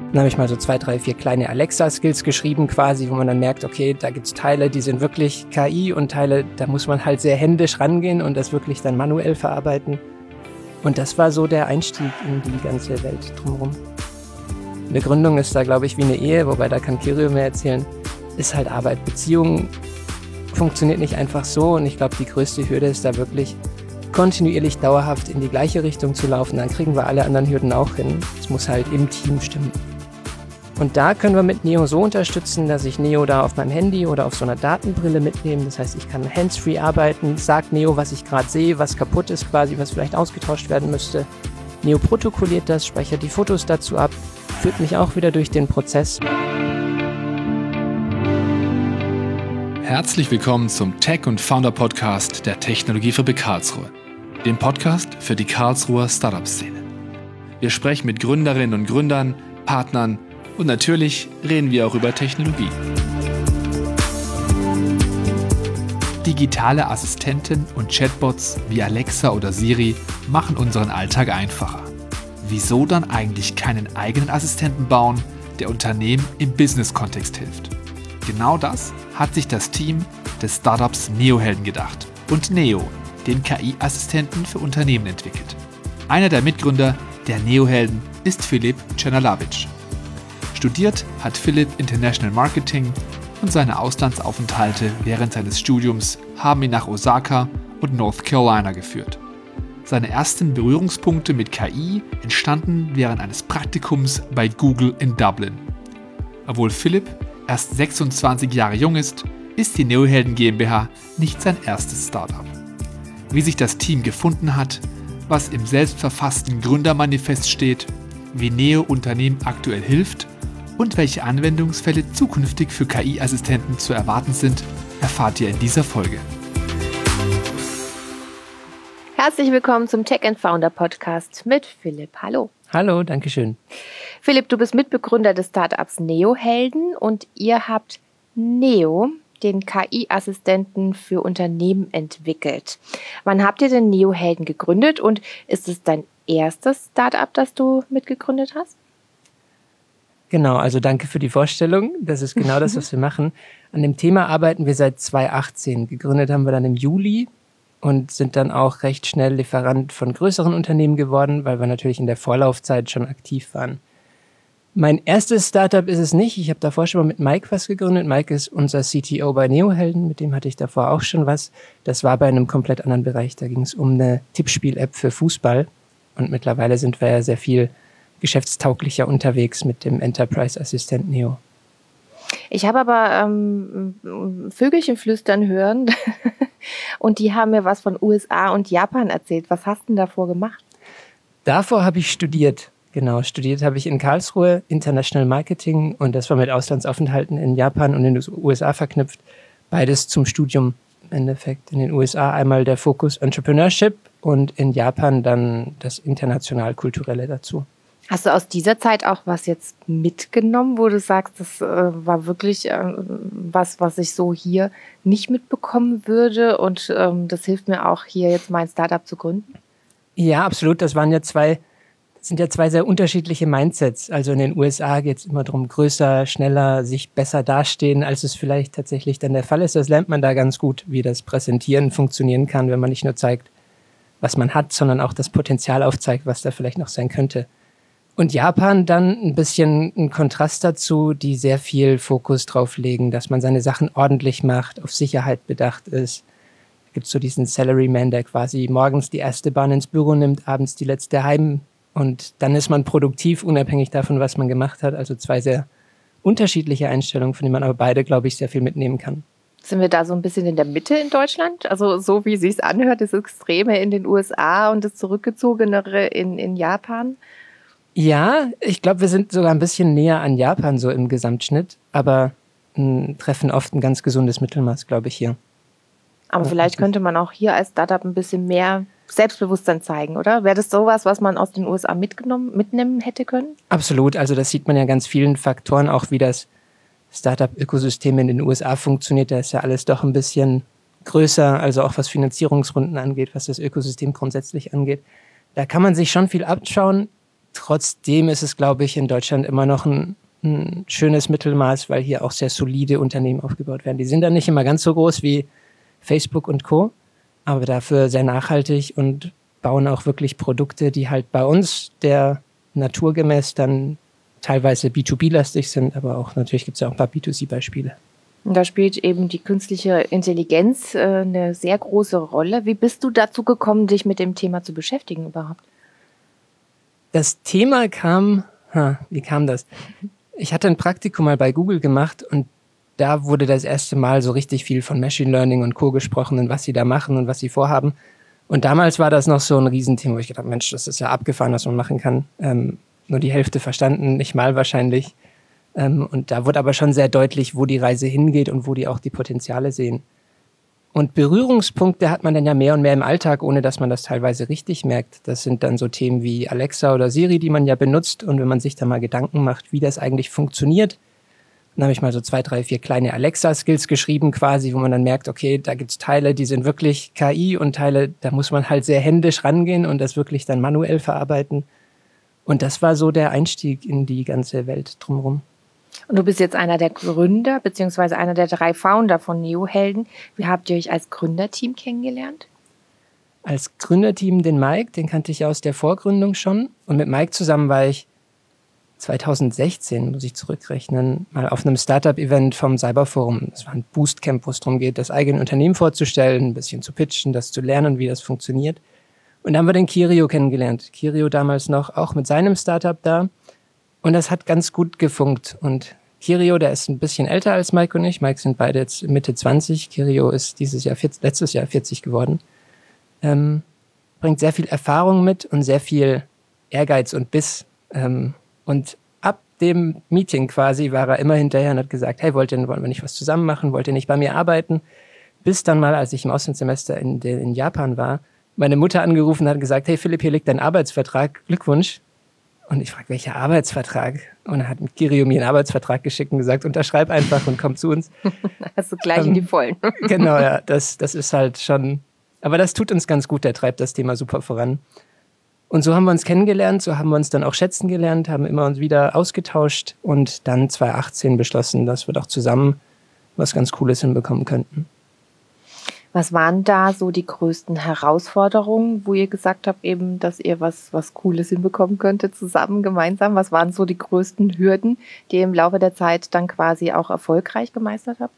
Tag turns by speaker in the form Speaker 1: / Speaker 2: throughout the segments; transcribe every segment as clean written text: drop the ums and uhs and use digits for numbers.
Speaker 1: Dann habe ich mal so 2, 3, 4 kleine Alexa-Skills geschrieben quasi, wo man dann merkt, okay, da gibt's Teile, die sind wirklich KI und Teile, da muss man halt sehr händisch rangehen und das wirklich dann manuell verarbeiten. Und das war so der Einstieg in die ganze Welt drumherum. Eine Gründung ist da, glaube ich, wie eine Ehe, wobei da kann Kyrio mehr erzählen, ist halt Arbeit. Beziehung funktioniert nicht einfach so und ich glaube, die größte Hürde ist da wirklich kontinuierlich dauerhaft in die gleiche Richtung zu laufen. Dann kriegen wir alle anderen Hürden auch hin. Es muss halt im Team stimmen. Und da können wir mit Neo so unterstützen, dass ich Neo da auf meinem Handy oder auf so einer Datenbrille mitnehme. Das heißt, ich kann hands-free arbeiten, sagt Neo, was ich gerade sehe, was kaputt ist quasi, was vielleicht ausgetauscht werden müsste. Neo protokolliert das, speichert die Fotos dazu ab, führt mich auch wieder durch den Prozess.
Speaker 2: Herzlich willkommen zum Tech- und Founder-Podcast der Technologiefabrik Karlsruhe, dem Podcast für die Karlsruher Startup-Szene. Wir sprechen mit Gründerinnen und Gründern, Partnern und natürlich reden wir auch über Technologie. Digitale Assistenten und Chatbots wie Alexa oder Siri machen unseren Alltag einfacher. Wieso dann eigentlich keinen eigenen Assistenten bauen, der Unternehmen im Business-Kontext hilft? Genau das hat sich das Team des Startups Neohelden gedacht und Neo, den KI-Assistenten für Unternehmen, entwickelt. Einer der Mitgründer der Neohelden ist Filip Černalavič. Studiert hat Filip International Marketing und seine Auslandsaufenthalte während seines Studiums haben ihn nach Osaka und North Carolina geführt. Seine ersten Berührungspunkte mit KI entstanden während eines Praktikums bei Google in Dublin. Obwohl Filip erst 26 Jahre jung ist die Neohelden GmbH nicht sein erstes Startup. Wie sich das Team gefunden hat, was im selbstverfassten Gründermanifest steht, wie Neo Unternehmen aktuell hilft und welche Anwendungsfälle zukünftig für KI-Assistenten zu erwarten sind, erfahrt ihr in dieser Folge.
Speaker 3: Herzlich willkommen zum Tech & Founder Podcast mit Filip. Hallo.
Speaker 1: Hallo, danke schön.
Speaker 3: Filip, du bist Mitbegründer des Startups Neohelden und ihr habt Neo, den KI-Assistenten für Unternehmen, entwickelt. Wann habt ihr denn Neohelden gegründet und ist es dein erstes Startup, das du mitgegründet hast?
Speaker 1: Genau, also danke für die Vorstellung. Das ist genau das, was wir machen. An dem Thema arbeiten wir seit 2018. Gegründet haben wir dann im Juli und sind dann auch recht schnell Lieferant von größeren Unternehmen geworden, weil wir natürlich in der Vorlaufzeit schon aktiv waren. Mein erstes Startup ist es nicht. Ich habe davor schon mal mit Mike was gegründet. Mike ist unser CTO bei Neohelden, mit dem hatte ich davor auch schon was. Das war bei einem komplett anderen Bereich. Da ging es um eine Tippspiel-App für Fußball. Und mittlerweile sind wir ja sehr viel geschäftstauglicher unterwegs mit dem Enterprise-Assistent Neo.
Speaker 3: Ich habe aber Vögelchen flüstern hören und die haben mir was von USA und Japan erzählt. Was hast du denn davor gemacht?
Speaker 1: Davor habe ich studiert. Genau, studiert habe ich in Karlsruhe International Marketing und das war mit Auslandsaufenthalten in Japan und in den USA verknüpft. Beides zum Studium im Endeffekt. In den USA einmal der Fokus Entrepreneurship und in Japan dann das international-kulturelle dazu.
Speaker 3: Hast du aus dieser Zeit auch was jetzt mitgenommen, wo du sagst, das war wirklich was ich so hier nicht mitbekommen würde und das hilft mir auch hier jetzt mein Startup zu gründen?
Speaker 1: Ja, absolut. Das sind ja zwei sehr unterschiedliche Mindsets. Also in den USA geht es immer darum, größer, schneller, sich besser dastehen, als es vielleicht tatsächlich dann der Fall ist. Das lernt man da ganz gut, wie das Präsentieren funktionieren kann, wenn man nicht nur zeigt, was man hat, sondern auch das Potenzial aufzeigt, was da vielleicht noch sein könnte. Und Japan dann ein bisschen ein Kontrast dazu, die sehr viel Fokus drauf legen, dass man seine Sachen ordentlich macht, auf Sicherheit bedacht ist. Da gibt es so diesen Salaryman, der quasi morgens die erste Bahn ins Büro nimmt, abends die letzte heim und dann ist man produktiv, unabhängig davon, was man gemacht hat. Also zwei sehr unterschiedliche Einstellungen, von denen man aber beide, glaube ich, sehr viel mitnehmen kann.
Speaker 3: Sind wir da so ein bisschen in der Mitte in Deutschland? Also so wie es sich anhört, das Extreme in den USA und das Zurückgezogenere in Japan?
Speaker 1: Ja, ich glaube, wir sind sogar ein bisschen näher an Japan so im Gesamtschnitt, aber treffen oft ein ganz gesundes Mittelmaß, glaube ich, hier.
Speaker 3: Aber vielleicht könnte man auch hier als Startup ein bisschen mehr Selbstbewusstsein zeigen, oder? Wäre das sowas, was man aus den USA mitnehmen hätte können?
Speaker 1: Absolut, also das sieht man ja ganz vielen Faktoren, auch wie das Startup-Ökosystem in den USA funktioniert. Da ist ja alles doch ein bisschen größer, also auch was Finanzierungsrunden angeht, was das Ökosystem grundsätzlich angeht. Da kann man sich schon viel abschauen. trotzdem ist es, glaube ich, in Deutschland immer noch ein schönes Mittelmaß, weil hier auch sehr solide Unternehmen aufgebaut werden. Die sind dann nicht immer ganz so groß wie Facebook und Co., aber dafür sehr nachhaltig und bauen auch wirklich Produkte, die halt bei uns der naturgemäß dann teilweise B2B-lastig sind, aber auch natürlich gibt es ja auch ein paar B2C-Beispiele.
Speaker 3: Und da spielt eben die künstliche Intelligenz eine sehr große Rolle. Wie bist du dazu gekommen, dich mit dem Thema zu beschäftigen überhaupt?
Speaker 1: Das Thema wie kam das? Ich hatte ein Praktikum mal bei Google gemacht und da wurde das erste Mal so richtig viel von Machine Learning und Co. gesprochen und was sie da machen und was sie vorhaben. Und damals war das noch so ein Riesenthema, wo ich gedacht habe, Mensch, das ist ja abgefahren, was man machen kann. Nur die Hälfte verstanden, nicht mal wahrscheinlich. Und da wurde aber schon sehr deutlich, wo die Reise hingeht und wo die auch die Potenziale sehen. Und Berührungspunkte hat man dann ja mehr und mehr im Alltag, ohne dass man das teilweise richtig merkt. Das sind dann so Themen wie Alexa oder Siri, die man ja benutzt. Und wenn man sich da mal Gedanken macht, wie das eigentlich funktioniert, dann habe ich mal so 2, 3, 4 kleine Alexa-Skills geschrieben quasi, wo man dann merkt, okay, da gibt's Teile, die sind wirklich KI und Teile, da muss man halt sehr händisch rangehen und das wirklich dann manuell verarbeiten. Und das war so der Einstieg in die ganze Welt drumherum.
Speaker 3: Und du bist jetzt einer der Gründer, beziehungsweise einer der 3 Founder von Neohelden. Wie habt ihr euch als Gründerteam kennengelernt?
Speaker 1: Als Gründerteam den Mike, den kannte ich aus der Vorgründung schon. Und mit Mike zusammen war ich 2016, muss ich zurückrechnen, mal auf einem Startup-Event vom Cyberforum. Das war ein Boostcamp, wo es darum geht, das eigene Unternehmen vorzustellen, ein bisschen zu pitchen, das zu lernen, wie das funktioniert. Und da haben wir den Kirio kennengelernt. Kirio damals noch auch mit seinem Startup da. Und das hat ganz gut gefunkt. Und Kirio, der ist ein bisschen älter als Mike und ich. Mike sind beide jetzt Mitte 20. Kirio ist letztes Jahr 40 geworden. Bringt sehr viel Erfahrung mit und sehr viel Ehrgeiz und Biss. Und ab dem Meeting quasi war er immer hinterher und hat gesagt, hey, wollen wir nicht was zusammen machen? Wollt ihr nicht bei mir arbeiten? Bis dann mal, als ich im Auslandssemester in Japan war, meine Mutter angerufen hat und gesagt, hey Philipp, hier liegt dein Arbeitsvertrag, Glückwunsch. Und ich frage, welcher Arbeitsvertrag? Und er hat mit Kirio mir einen Arbeitsvertrag geschickt und gesagt, unterschreib einfach und komm zu uns.
Speaker 3: Hast du gleich in die Vollen.
Speaker 1: Genau, ja, das ist halt schon, aber das tut uns ganz gut, der treibt das Thema super voran. Und so haben wir uns kennengelernt, so haben wir uns dann auch schätzen gelernt, haben immer uns wieder ausgetauscht und dann 2018 beschlossen, dass wir doch zusammen was ganz Cooles hinbekommen könnten.
Speaker 3: Was waren da so die größten Herausforderungen, wo ihr gesagt habt, eben, dass ihr was Cooles hinbekommen könntet, zusammen, gemeinsam? Was waren so die größten Hürden, die ihr im Laufe der Zeit dann quasi auch erfolgreich gemeistert habt?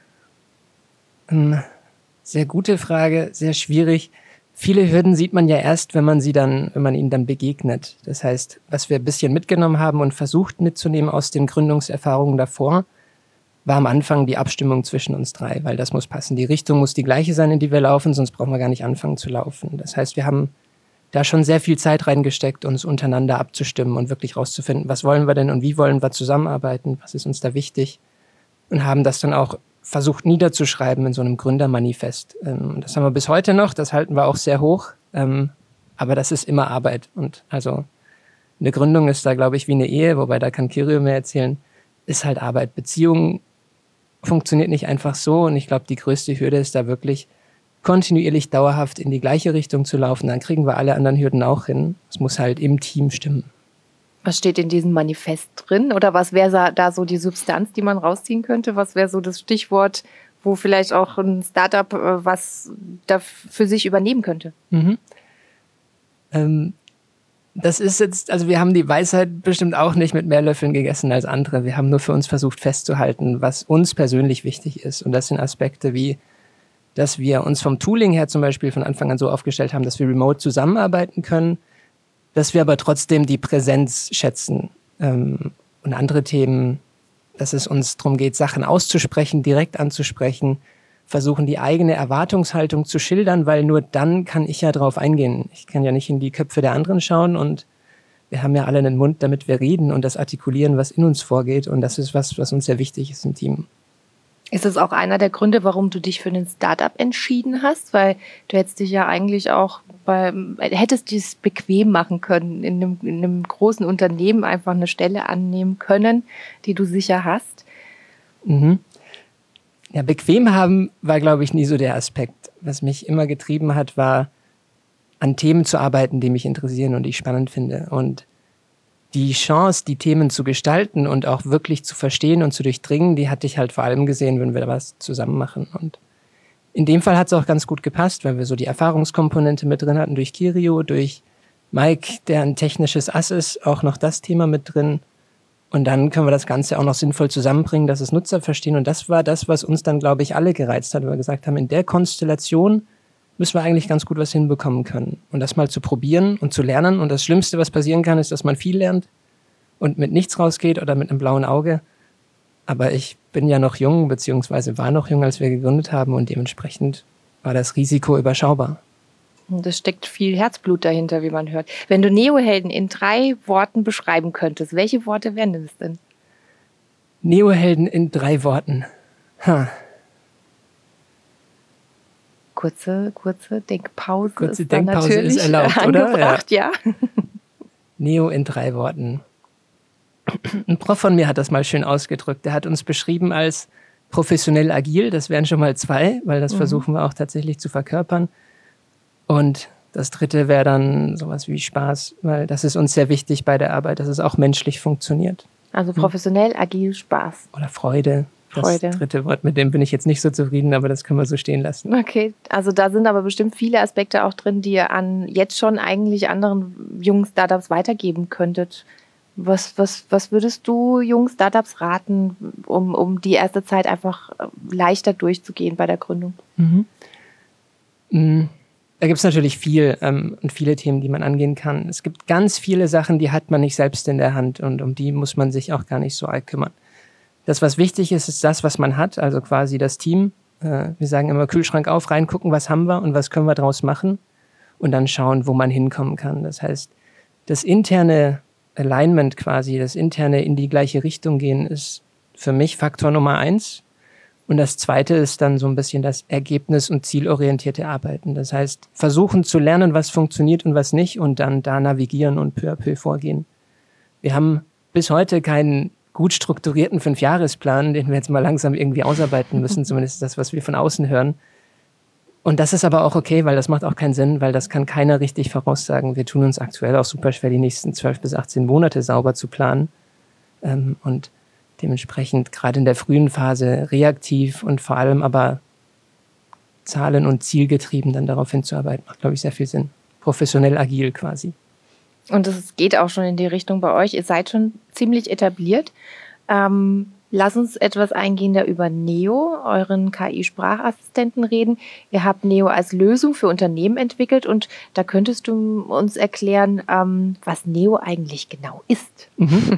Speaker 1: Sehr gute Frage, sehr schwierig. Viele Hürden sieht man ja erst, wenn man ihnen dann begegnet. Das heißt, was wir ein bisschen mitgenommen haben und versucht mitzunehmen aus den Gründungserfahrungen davor, war am Anfang die Abstimmung zwischen uns 3, weil das muss passen. Die Richtung muss die gleiche sein, in die wir laufen, sonst brauchen wir gar nicht anfangen zu laufen. Das heißt, wir haben da schon sehr viel Zeit reingesteckt, uns untereinander abzustimmen und wirklich rauszufinden, was wollen wir denn und wie wollen wir zusammenarbeiten, was ist uns da wichtig, und haben das dann auch versucht niederzuschreiben in so einem Gründermanifest. Das haben wir bis heute noch, das halten wir auch sehr hoch, aber das ist immer Arbeit. Und also eine Gründung ist da, glaube ich, wie eine Ehe, wobei da kann Kirio mehr erzählen, ist halt Arbeit. Beziehungen funktioniert nicht einfach so und ich glaube, die größte Hürde ist da wirklich kontinuierlich dauerhaft in die gleiche Richtung zu laufen. Dann kriegen wir alle anderen Hürden auch hin. Es muss halt im Team stimmen.
Speaker 3: Was steht in diesem Manifest drin? Oder was wäre da so die Substanz, die man rausziehen könnte? Was wäre so das Stichwort, wo vielleicht auch ein Startup was da für sich übernehmen könnte?
Speaker 1: Das ist jetzt, also wir haben die Weisheit bestimmt auch nicht mit mehr Löffeln gegessen als andere. Wir haben nur für uns versucht festzuhalten, was uns persönlich wichtig ist. Und das sind Aspekte wie, dass wir uns vom Tooling her zum Beispiel von Anfang an so aufgestellt haben, dass wir remote zusammenarbeiten können, dass wir aber trotzdem die Präsenz schätzen und andere Themen, dass es uns darum geht, Sachen auszusprechen, direkt anzusprechen, versuchen die eigene Erwartungshaltung zu schildern, weil nur dann kann ich ja drauf eingehen. Ich kann ja nicht in die Köpfe der anderen schauen und wir haben ja alle einen Mund, damit wir reden und das artikulieren, was in uns vorgeht, und das ist was uns sehr wichtig ist im Team.
Speaker 3: Ist das auch einer der Gründe, warum du dich für ein Startup entschieden hast? Weil du hättest dich ja eigentlich auch hättest es bequem machen können, in einem großen Unternehmen einfach eine Stelle annehmen können, die du sicher hast.
Speaker 1: Ja, bequem haben war, glaube ich, nie so der Aspekt. Was mich immer getrieben hat, war, an Themen zu arbeiten, die mich interessieren und die ich spannend finde. Und die Chance, die Themen zu gestalten und auch wirklich zu verstehen und zu durchdringen, die hatte ich halt vor allem gesehen, wenn wir da was zusammen machen. Und in dem Fall hat es auch ganz gut gepasst, weil wir so die Erfahrungskomponente mit drin hatten durch Kirio, durch Mike, der ein technisches Ass ist, auch noch das Thema mit drin. Und dann können wir das Ganze auch noch sinnvoll zusammenbringen, dass es Nutzer verstehen. Und das war das, was uns dann, glaube ich, alle gereizt hat, weil wir gesagt haben, in der Konstellation müssen wir eigentlich ganz gut was hinbekommen können. Und das mal zu probieren und zu lernen. Und das Schlimmste, was passieren kann, ist, dass man viel lernt und mit nichts rausgeht oder mit einem blauen Auge. Aber ich bin ja noch jung, beziehungsweise war noch jung, als wir gegründet haben. Und dementsprechend war das Risiko überschaubar.
Speaker 3: Und es steckt viel Herzblut dahinter, wie man hört. Wenn du Neo-Helden in 3 Worten beschreiben könntest, welche Worte wären das denn?
Speaker 1: Neo-Helden in 3 Worten.
Speaker 3: Kurze Denkpause.
Speaker 1: Kurze Denkpause ist erlaubt, oder?
Speaker 3: Ja.
Speaker 1: Neo in 3 Worten. Ein Prof von mir hat das mal schön ausgedrückt. Der hat uns beschrieben als professionell agil. Das wären schon mal 2, weil das versuchen wir auch tatsächlich zu verkörpern. Und das 3. wäre dann sowas wie Spaß, weil das ist uns sehr wichtig bei der Arbeit, dass es auch menschlich funktioniert.
Speaker 3: Also professionell, agil, Spaß.
Speaker 1: Oder Freude. Das 3. Wort, mit dem bin ich jetzt nicht so zufrieden, aber das können wir so stehen lassen.
Speaker 3: Okay, also da sind aber bestimmt viele Aspekte auch drin, die ihr an jetzt schon eigentlich anderen jungen Startups weitergeben könntet. Was würdest du jungen Startups raten, um die erste Zeit einfach leichter durchzugehen bei der Gründung?
Speaker 1: Da gibt es natürlich viel und viele Themen, die man angehen kann. Es gibt ganz viele Sachen, die hat man nicht selbst in der Hand und um die muss man sich auch gar nicht so arg kümmern. Das, was wichtig ist, ist das, was man hat, also quasi das Team. Wir sagen immer Kühlschrank auf, reingucken, was haben wir und was können wir draus machen und dann schauen, wo man hinkommen kann. Das heißt, das interne Alignment quasi, das interne in die gleiche Richtung gehen, ist für mich Faktor Nummer 1. Und das 2. ist dann so ein bisschen das Ergebnis- und zielorientierte Arbeiten. Das heißt, versuchen zu lernen, was funktioniert und was nicht und dann da navigieren und peu à peu vorgehen. Wir haben bis heute keinen gut strukturierten 5-Jahresplan, den wir jetzt mal langsam irgendwie ausarbeiten müssen, zumindest das, was wir von außen hören. Und das ist aber auch okay, weil das macht auch keinen Sinn, weil das kann keiner richtig voraussagen. Wir tun uns aktuell auch super schwer, die nächsten 12 bis 18 Monate sauber zu planen. Und dementsprechend gerade in der frühen Phase reaktiv und vor allem aber zahlen- und zielgetrieben dann darauf hinzuarbeiten, macht, glaube ich, sehr viel Sinn. Professionell agil quasi.
Speaker 3: Und es geht auch schon in die Richtung bei euch. Ihr seid schon ziemlich etabliert. Lass uns etwas eingehender über Neo, euren KI-Sprachassistenten, reden. Ihr habt Neo als Lösung für Unternehmen entwickelt und da könntest du uns erklären, was Neo eigentlich genau ist.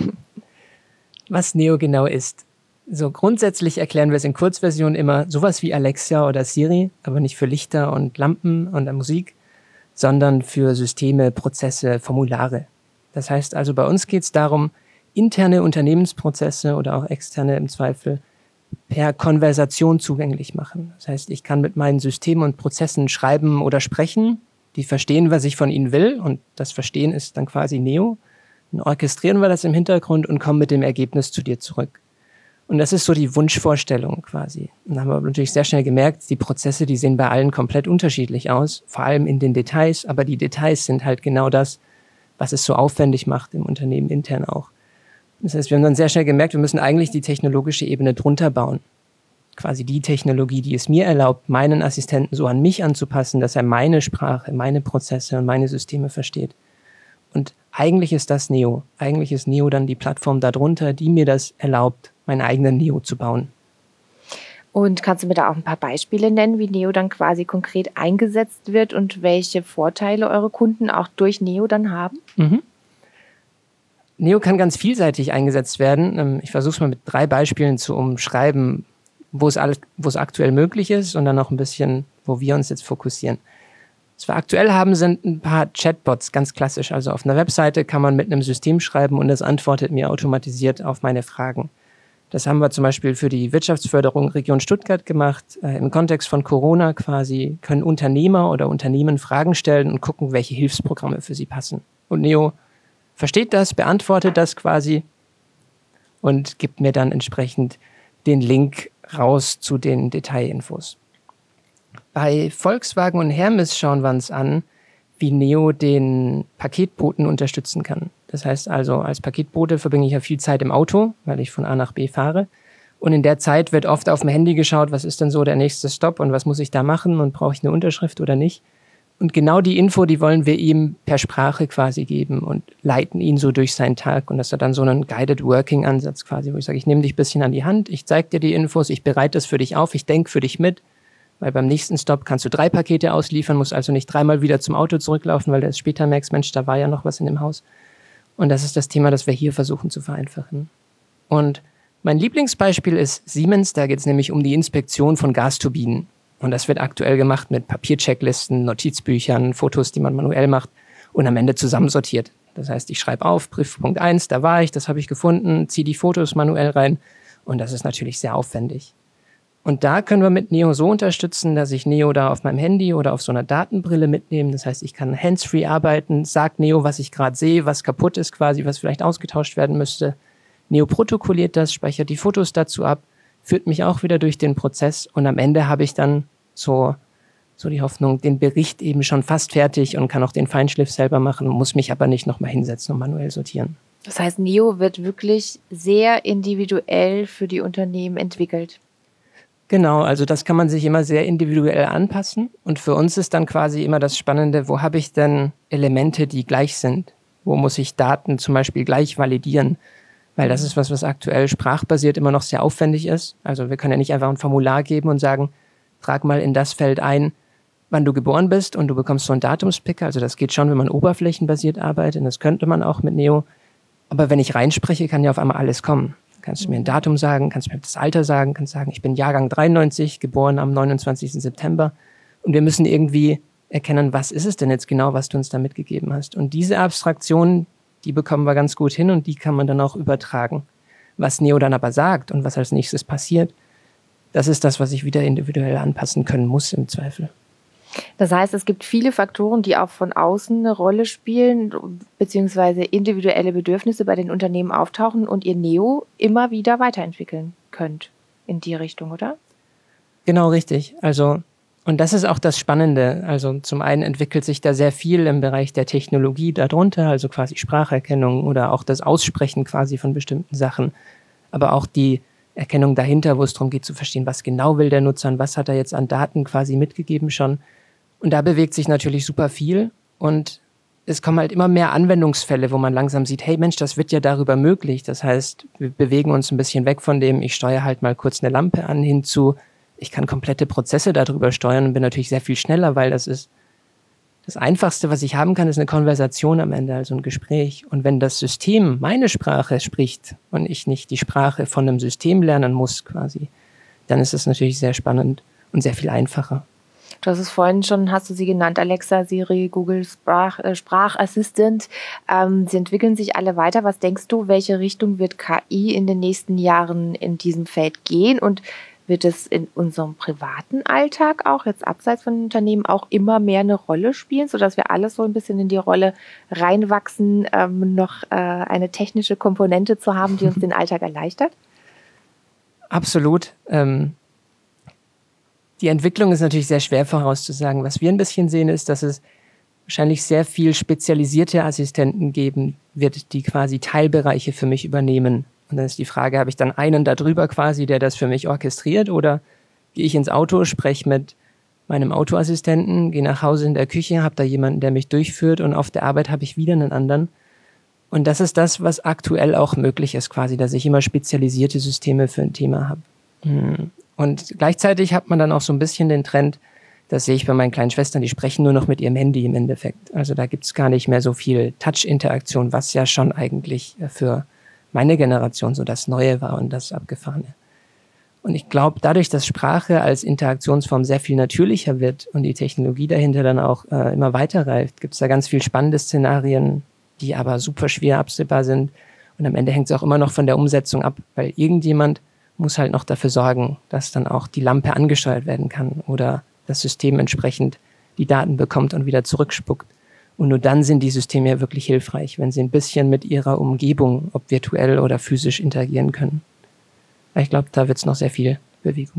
Speaker 1: Was Neo genau ist. So grundsätzlich erklären wir es in Kurzversion immer sowas wie Alexa oder Siri, aber nicht für Lichter und Lampen und Musik, sondern für Systeme, Prozesse, Formulare. Das heißt also, bei uns geht es darum, interne Unternehmensprozesse oder auch externe im Zweifel per Konversation zugänglich machen. Das heißt, ich kann mit meinen Systemen und Prozessen schreiben oder sprechen, die verstehen, was ich von ihnen will und das Verstehen ist dann quasi Neo. Dann orchestrieren wir das im Hintergrund und kommen mit dem Ergebnis zu dir zurück. Und das ist so die Wunschvorstellung quasi. Und dann haben wir natürlich sehr schnell gemerkt, die Prozesse, die sehen bei allen komplett unterschiedlich aus, vor allem in den Details, aber die Details sind halt genau das, was es so aufwendig macht im Unternehmen intern auch. Das heißt, wir haben dann sehr schnell gemerkt, wir müssen eigentlich die technologische Ebene drunter bauen. Quasi die Technologie, die es mir erlaubt, meinen Assistenten so an mich anzupassen, dass er meine Sprache, meine Prozesse und meine Systeme versteht. Und eigentlich ist das Neo. Eigentlich ist Neo dann die Plattform darunter, die mir das erlaubt, meinen eigenen Neo zu bauen.
Speaker 3: Und kannst du mir da auch ein paar Beispiele nennen, wie Neo dann quasi konkret eingesetzt wird und welche Vorteile eure Kunden auch durch Neo dann haben?
Speaker 1: Neo kann ganz vielseitig eingesetzt werden. Ich versuche es mal mit 3 Beispielen zu umschreiben, wo es aktuell möglich ist und dann noch ein bisschen, wo wir uns jetzt fokussieren. Was wir aktuell haben, sind ein paar Chatbots, ganz klassisch. Also auf einer Webseite kann man mit einem System schreiben und es antwortet mir automatisiert auf meine Fragen. Das haben wir zum Beispiel für die Wirtschaftsförderung Region Stuttgart gemacht. Im Kontext von Corona quasi können Unternehmer oder Unternehmen Fragen stellen und gucken, welche Hilfsprogramme für sie passen. Und Neo versteht das, beantwortet das quasi und gibt mir dann entsprechend den Link raus zu den Detailinfos. Bei Volkswagen und Hermes schauen wir uns an, wie Neo den Paketboten unterstützen kann. Das heißt also, als Paketbote verbringe ich ja viel Zeit im Auto, weil ich von A nach B fahre. Und in der Zeit wird oft auf dem Handy geschaut, was ist denn so der nächste Stopp und was muss ich da machen und brauche ich eine Unterschrift oder nicht. Und genau die Info, die wollen wir ihm per Sprache quasi geben und leiten ihn so durch seinen Tag. Und das ist dann so ein Guided Working Ansatz quasi, wo ich sage, ich nehme dich ein bisschen an die Hand, ich zeige dir die Infos, ich bereite es für dich auf, ich denke für dich mit. Weil beim nächsten Stop kannst du 3 Pakete ausliefern, musst also nicht 3-mal wieder zum Auto zurücklaufen, weil du erst später merkst, Mensch, da war ja noch was in dem Haus. Und das ist das Thema, das wir hier versuchen zu vereinfachen. Und mein Lieblingsbeispiel ist Siemens, da geht es nämlich um die Inspektion von Gasturbinen. Und das wird aktuell gemacht mit Papierchecklisten, Notizbüchern, Fotos, die man manuell macht und am Ende zusammensortiert. Das heißt, ich schreibe auf, Prüfpunkt 1, da war ich, das habe ich gefunden, ziehe die Fotos manuell rein und das ist natürlich sehr aufwendig. Und da können wir mit Neo so unterstützen, dass ich Neo da auf meinem Handy oder auf so einer Datenbrille mitnehme. Das heißt, ich kann hands-free arbeiten, sag Neo, was ich gerade sehe, was kaputt ist quasi, was vielleicht ausgetauscht werden müsste. Neo protokolliert das, speichert die Fotos dazu ab, führt mich auch wieder durch den Prozess und am Ende habe ich dann so die Hoffnung, den Bericht eben schon fast fertig und kann auch den Feinschliff selber machen, muss mich aber nicht nochmal hinsetzen und manuell sortieren.
Speaker 3: Das heißt, Neo wird wirklich sehr individuell für die Unternehmen entwickelt.
Speaker 1: Genau, also das kann man sich immer sehr individuell anpassen und für uns ist dann quasi immer das Spannende, wo habe ich denn Elemente, die gleich sind? Wo muss ich Daten zum Beispiel gleich validieren? Weil das ist was aktuell sprachbasiert immer noch sehr aufwendig ist. Also wir können ja nicht einfach ein Formular geben und sagen, trag mal in das Feld ein, wann du geboren bist und du bekommst so einen Datumspicker. Also das geht schon, wenn man oberflächenbasiert arbeitet, und das könnte man auch mit Neo. Aber wenn ich reinspreche, kann ja auf einmal alles kommen. Kannst du mir ein Datum sagen, kannst du mir das Alter sagen, kannst sagen, ich bin Jahrgang 93, geboren am 29. September. Und wir müssen irgendwie erkennen, was ist es denn jetzt genau, was du uns da mitgegeben hast. Und diese Abstraktion, die bekommen wir ganz gut hin und die kann man dann auch übertragen. Was Neo dann aber sagt und was als nächstes passiert, das ist das, was ich wieder individuell anpassen können muss im Zweifel.
Speaker 3: Das heißt, es gibt viele Faktoren, die auch von außen eine Rolle spielen, beziehungsweise individuelle Bedürfnisse bei den Unternehmen auftauchen und ihr Neo immer wieder weiterentwickeln könnt in die Richtung, oder?
Speaker 1: Genau, richtig. Also, und das ist auch das Spannende. Also zum einen entwickelt sich da sehr viel im Bereich der Technologie darunter, also quasi Spracherkennung oder auch das Aussprechen quasi von bestimmten Sachen, aber auch die Erkennung dahinter, wo es darum geht zu verstehen, was genau will der Nutzer und was hat er jetzt an Daten quasi mitgegeben schon. Und da bewegt sich natürlich super viel und es kommen halt immer mehr Anwendungsfälle, wo man langsam sieht, hey Mensch, das wird ja darüber möglich. Das heißt, wir bewegen uns ein bisschen weg von dem, ich steuere halt mal kurz eine Lampe an, hin zu, ich kann komplette Prozesse darüber steuern und bin natürlich sehr viel schneller, weil das ist das Einfachste, was ich haben kann, ist eine Konversation am Ende, also ein Gespräch. Und wenn das System meine Sprache spricht und ich nicht die Sprache von einem System lernen muss quasi, dann ist es natürlich sehr spannend und sehr viel einfacher.
Speaker 3: Du hast es vorhin schon, hast du sie genannt, Alexa, Siri, Google Sprachassistent. Sie entwickeln sich alle weiter. Was denkst du, welche Richtung wird KI in den nächsten Jahren in diesem Feld gehen? Und wird es in unserem privaten Alltag auch, jetzt abseits von Unternehmen, auch immer mehr eine Rolle spielen, sodass wir alles so ein bisschen in die Rolle reinwachsen, noch eine technische Komponente zu haben, die uns den Alltag erleichtert?
Speaker 1: Absolut. Die Entwicklung ist natürlich sehr schwer vorauszusagen. Was wir ein bisschen sehen, ist, dass es wahrscheinlich sehr viel spezialisierte Assistenten geben wird, die quasi Teilbereiche für mich übernehmen. Und dann ist die Frage, habe ich dann einen da drüber quasi, der das für mich orchestriert, oder gehe ich ins Auto, spreche mit meinem Autoassistenten, gehe nach Hause in der Küche, habe da jemanden, der mich durchführt und auf der Arbeit habe ich wieder einen anderen. Und das ist das, was aktuell auch möglich ist quasi, dass ich immer spezialisierte Systeme für ein Thema habe. Und gleichzeitig hat man dann auch so ein bisschen den Trend, das sehe ich bei meinen kleinen Schwestern, die sprechen nur noch mit ihrem Handy im Endeffekt. Also da gibt es gar nicht mehr so viel Touch-Interaktion, was ja schon eigentlich für meine Generation so das Neue war und das Abgefahrene. Und ich glaube, dadurch, dass Sprache als Interaktionsform sehr viel natürlicher wird und die Technologie dahinter dann auch immer weiter reift, gibt es da ganz viel spannende Szenarien, die aber super schwer absehbar sind. Und am Ende hängt es auch immer noch von der Umsetzung ab, weil irgendjemand muss halt noch dafür sorgen, dass dann auch die Lampe angesteuert werden kann oder das System entsprechend die Daten bekommt und wieder zurückspuckt. Und nur dann sind die Systeme ja wirklich hilfreich, wenn sie ein bisschen mit ihrer Umgebung, ob virtuell oder physisch, interagieren können. Ich glaube, da wird es noch sehr viel Bewegung geben.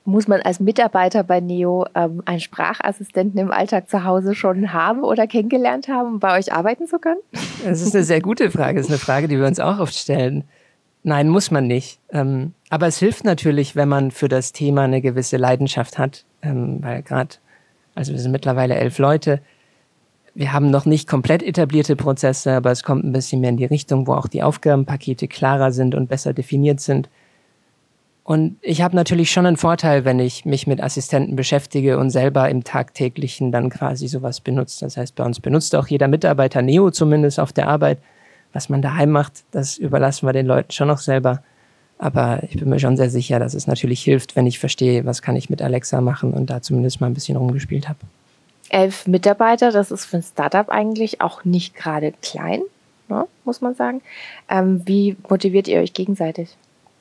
Speaker 3: Muss man als Mitarbeiter bei Neo einen Sprachassistenten im Alltag zu Hause schon haben oder kennengelernt haben, um bei euch arbeiten zu können?
Speaker 1: Das ist eine sehr gute Frage. Das ist eine Frage, die wir uns auch oft stellen. Nein, muss man nicht. Aber es hilft natürlich, wenn man für das Thema eine gewisse Leidenschaft hat. Weil also wir sind mittlerweile 11 Leute. Wir haben noch nicht komplett etablierte Prozesse, aber es kommt ein bisschen mehr in die Richtung, wo auch die Aufgabenpakete klarer sind und besser definiert sind. Und ich habe natürlich schon einen Vorteil, wenn ich mich mit Assistenten beschäftige und selber im Tagtäglichen dann quasi sowas benutzt. Das heißt, bei uns benutzt auch jeder Mitarbeiter Neo zumindest auf der Arbeit. Was man daheim macht, das überlassen wir den Leuten schon noch selber. Aber ich bin mir schon sehr sicher, dass es natürlich hilft, wenn ich verstehe, was kann ich mit Alexa machen und da zumindest mal ein bisschen rumgespielt habe.
Speaker 3: 11 Mitarbeiter, das ist für ein Startup eigentlich auch nicht gerade klein, ne, muss man sagen. Wie motiviert ihr euch gegenseitig?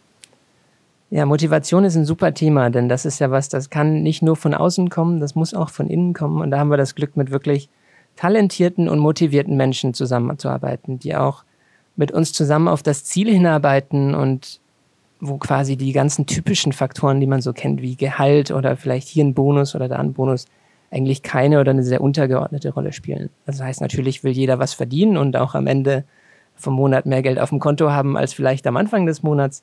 Speaker 1: Ja, Motivation ist ein super Thema, denn das ist ja was, das kann nicht nur von außen kommen, das muss auch von innen kommen. Und da haben wir das Glück, mit wirklich talentierten und motivierten Menschen zusammenzuarbeiten, die auch mit uns zusammen auf das Ziel hinarbeiten und wo quasi die ganzen typischen Faktoren, die man so kennt, wie Gehalt oder vielleicht hier ein Bonus oder da ein Bonus, eigentlich keine oder eine sehr untergeordnete Rolle spielen. Das heißt, natürlich will jeder was verdienen und auch am Ende vom Monat mehr Geld auf dem Konto haben als vielleicht am Anfang des Monats.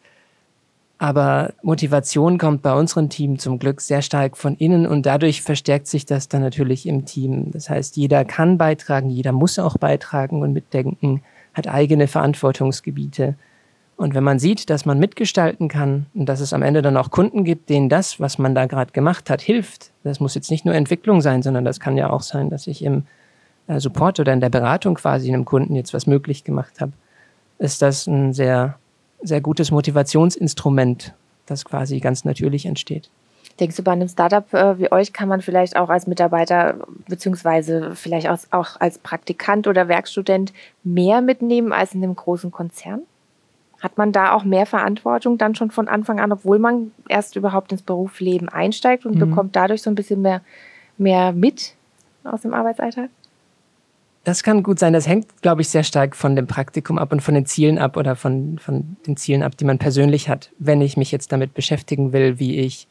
Speaker 1: Aber Motivation kommt bei unserem Team zum Glück sehr stark von innen und dadurch verstärkt sich das dann natürlich im Team. Das heißt, jeder kann beitragen, jeder muss auch beitragen und mitdenken, hat eigene Verantwortungsgebiete. Und wenn man sieht, dass man mitgestalten kann und dass es am Ende dann auch Kunden gibt, denen das, was man da gerade gemacht hat, hilft, das muss jetzt nicht nur Entwicklung sein, sondern das kann ja auch sein, dass ich im Support oder in der Beratung quasi einem Kunden jetzt was möglich gemacht habe, ist das ein sehr gutes Motivationsinstrument, das quasi ganz natürlich entsteht.
Speaker 3: Denkst du, bei einem Startup wie euch kann man vielleicht auch als Mitarbeiter beziehungsweise vielleicht auch als Praktikant oder Werkstudent mehr mitnehmen als in einem großen Konzern? Hat man da auch mehr Verantwortung dann schon von Anfang an, obwohl man erst überhaupt ins Berufsleben einsteigt und bekommt dadurch so ein bisschen mehr mit aus dem Arbeitsalltag?
Speaker 1: Das kann gut sein. Das hängt, glaube ich, sehr stark von dem Praktikum ab und von den Zielen ab oder von den Zielen ab, die man persönlich hat. Wenn ich mich jetzt damit beschäftigen will, wie ich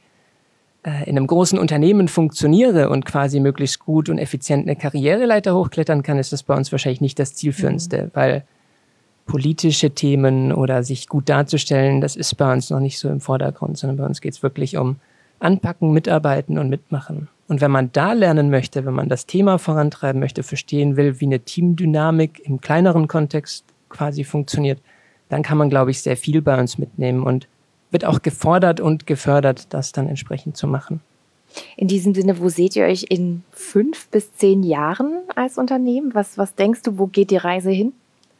Speaker 1: in einem großen Unternehmen funktioniere und quasi möglichst gut und effizient eine Karriereleiter hochklettern kann, ist das bei uns wahrscheinlich nicht das Zielführendste, weil politische Themen oder sich gut darzustellen, das ist bei uns noch nicht so im Vordergrund, sondern bei uns geht es wirklich um Anpacken, Mitarbeiten und Mitmachen. Und wenn man da lernen möchte, wenn man das Thema vorantreiben möchte, verstehen will, wie eine Teamdynamik im kleineren Kontext quasi funktioniert, dann kann man, glaube ich, sehr viel bei uns mitnehmen und wird auch gefordert und gefördert, das dann entsprechend zu machen.
Speaker 3: In diesem Sinne, wo seht ihr euch in 5 bis 10 Jahren als Unternehmen? Was denkst du, wo geht die Reise hin?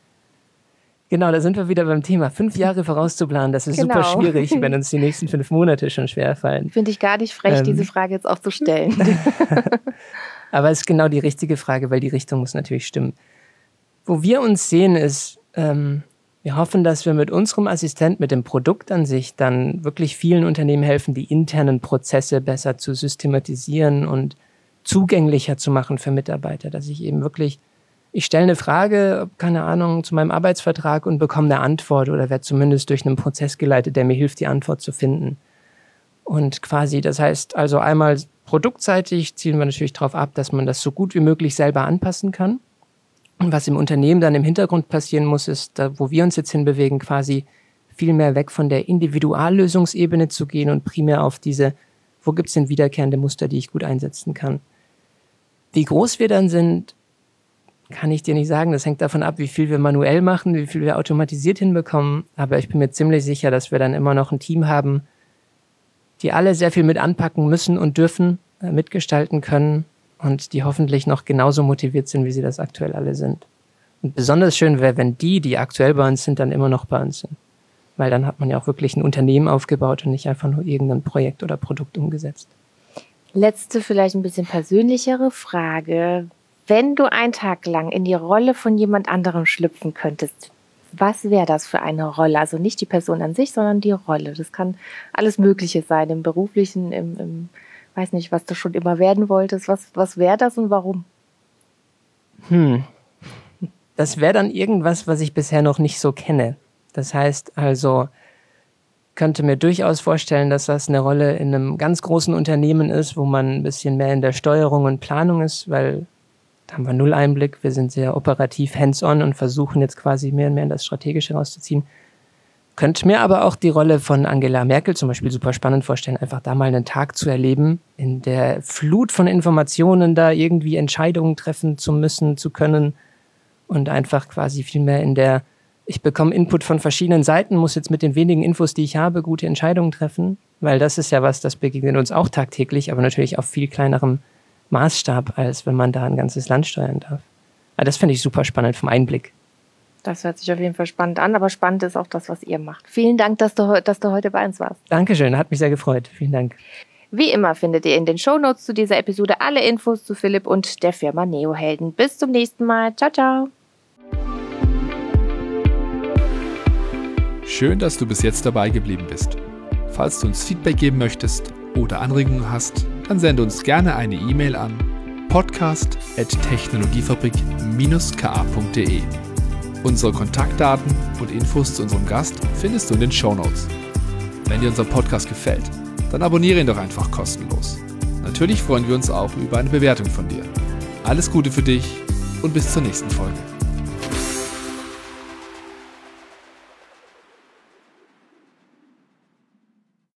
Speaker 1: Genau, da sind wir wieder beim Thema. 5 Jahre vorauszuplanen, das ist super schwierig, wenn uns die nächsten 5 Monate schon schwerfallen.
Speaker 3: Finde ich gar nicht frech, diese Frage jetzt auch zu stellen.
Speaker 1: Aber es ist genau die richtige Frage, weil die Richtung muss natürlich stimmen. Wo wir uns sehen ist, wir hoffen, dass wir mit unserem Assistent, mit dem Produkt an sich, dann wirklich vielen Unternehmen helfen, die internen Prozesse besser zu systematisieren und zugänglicher zu machen für Mitarbeiter, dass ich eben wirklich ich stelle eine Frage, keine Ahnung, zu meinem Arbeitsvertrag und bekomme eine Antwort oder werde zumindest durch einen Prozess geleitet, der mir hilft, die Antwort zu finden. Und quasi, das heißt also einmal produktseitig zielen wir natürlich darauf ab, dass man das so gut wie möglich selber anpassen kann. Und was im Unternehmen dann im Hintergrund passieren muss, ist, da, wo wir uns jetzt hinbewegen, quasi viel mehr weg von der Individuallösungsebene zu gehen und primär auf diese, wo gibt es denn wiederkehrende Muster, die ich gut einsetzen kann. Wie groß wir dann sind, kann ich dir nicht sagen. Das hängt davon ab, wie viel wir manuell machen, wie viel wir automatisiert hinbekommen. Aber ich bin mir ziemlich sicher, dass wir dann immer noch ein Team haben, die alle sehr viel mit anpacken müssen und dürfen, mitgestalten können und die hoffentlich noch genauso motiviert sind, wie sie das aktuell alle sind. Und besonders schön wäre, wenn die aktuell bei uns sind, dann immer noch bei uns sind. Weil dann hat man ja auch wirklich ein Unternehmen aufgebaut und nicht einfach nur irgendein Projekt oder Produkt umgesetzt.
Speaker 3: Letzte, vielleicht ein bisschen persönlichere Frage. Wenn du einen Tag lang in die Rolle von jemand anderem schlüpfen könntest, was wäre das für eine Rolle? Also nicht die Person an sich, sondern die Rolle. Das kann alles Mögliche sein, im Beruflichen, im weiß nicht, was du schon immer werden wolltest. Was wäre das und warum?
Speaker 1: Das wäre dann irgendwas, was ich bisher noch nicht so kenne. Das heißt also, könnte mir durchaus vorstellen, dass das eine Rolle in einem ganz großen Unternehmen ist, wo man ein bisschen mehr in der Steuerung und Planung ist, weil da haben wir null Einblick. Wir sind sehr operativ hands-on und versuchen jetzt quasi mehr und mehr in das Strategische rauszuziehen. Könnte mir aber auch die Rolle von Angela Merkel zum Beispiel super spannend vorstellen, einfach da mal einen Tag zu erleben, in der Flut von Informationen da irgendwie Entscheidungen treffen zu müssen, zu können und einfach quasi viel mehr in der, ich bekomme Input von verschiedenen Seiten, muss jetzt mit den wenigen Infos, die ich habe, gute Entscheidungen treffen, weil das ist ja was, das begegnet uns auch tagtäglich, aber natürlich auf viel kleinerem Maßstab, als wenn man da ein ganzes Land steuern darf. Aber das finde ich super spannend vom Einblick.
Speaker 3: Das hört sich auf jeden Fall spannend an, aber spannend ist auch das, was ihr macht. Vielen Dank, dass du heute bei uns warst.
Speaker 1: Dankeschön, hat mich sehr gefreut. Vielen Dank.
Speaker 3: Wie immer findet ihr in den Shownotes zu dieser Episode alle Infos zu Philipp und der Firma Neohelden. Bis zum nächsten Mal. Ciao, ciao.
Speaker 2: Schön, dass du bis jetzt dabei geblieben bist. Falls du uns Feedback geben möchtest oder Anregungen hast, dann sende uns gerne eine E-Mail an podcast@technologiefabrik-ka.de. Unsere Kontaktdaten und Infos zu unserem Gast findest du in den Shownotes. Wenn dir unser Podcast gefällt, dann abonniere ihn doch einfach kostenlos. Natürlich freuen wir uns auch über eine Bewertung von dir. Alles Gute für dich und bis zur nächsten Folge.